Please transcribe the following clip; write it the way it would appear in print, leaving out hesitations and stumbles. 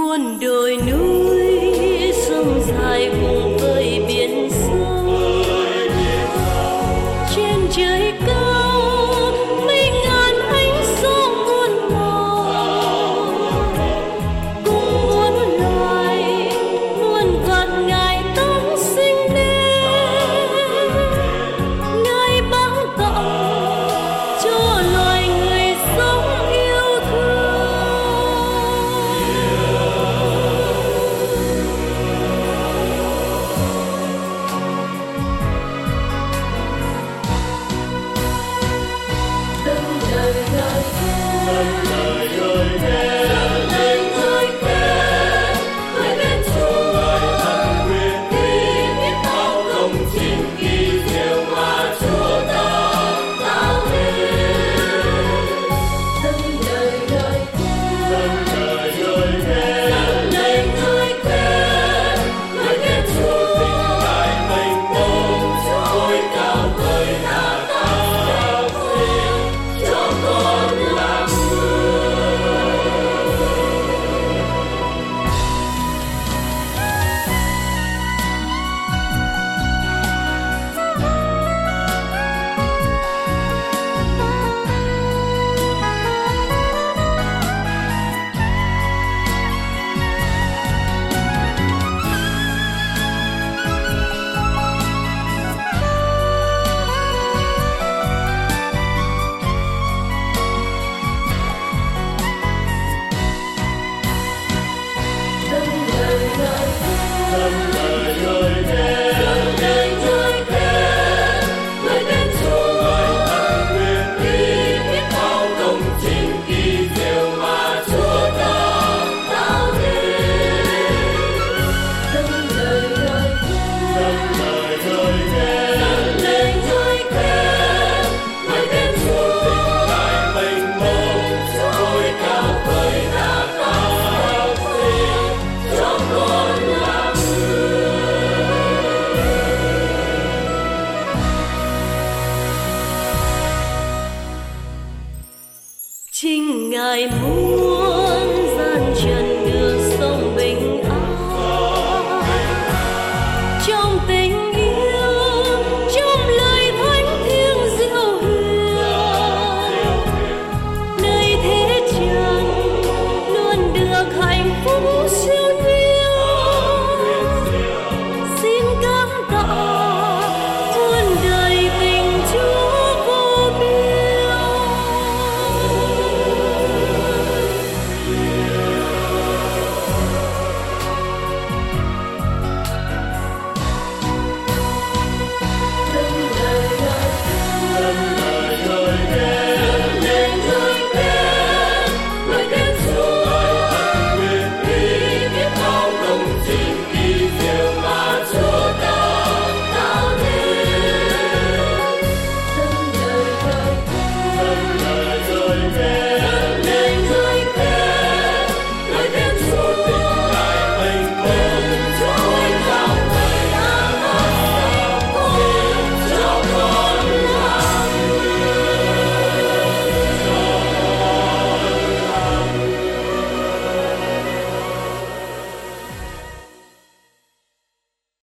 muôn đồi núi sông dài cùng với biển sâu, trên trời cao mấy ngàn ánh sao muôn màu, cùng muôn loài muôn vạn ngày tóc sinh lên, ngài báo tặng cho loài người sống yêu thương. Dâng lời ngợi khen, dâng lời ngợi khen, dâng lời ngợi khen, ngợi khen Chúa, ngợi thần quyền vì biết bao công trình kỳ diệu mà Chúa ta tạo nên. Dâng lời ngợi khen, dâng lời ngợi khen, dâng lời ngợi khen, ngợi khen Chúa, tình Ngài mênh mông, trôi cao vời đã tạo nên cho con làm người. Dâng lời ngợi khen, dâng lời ngợi khen, dâng lời ngợi khen, ngợi khen Chúa, ngợi thần quyền vì biết bao công trình kỳ diệu mà Chúa ta tạo nên. Dâng lời ngợi khen, dâng lời ngợi khen, dâng lời ngợi khen, ngợi khen Chúa, tình Ngài mênh mông, trôi cao vời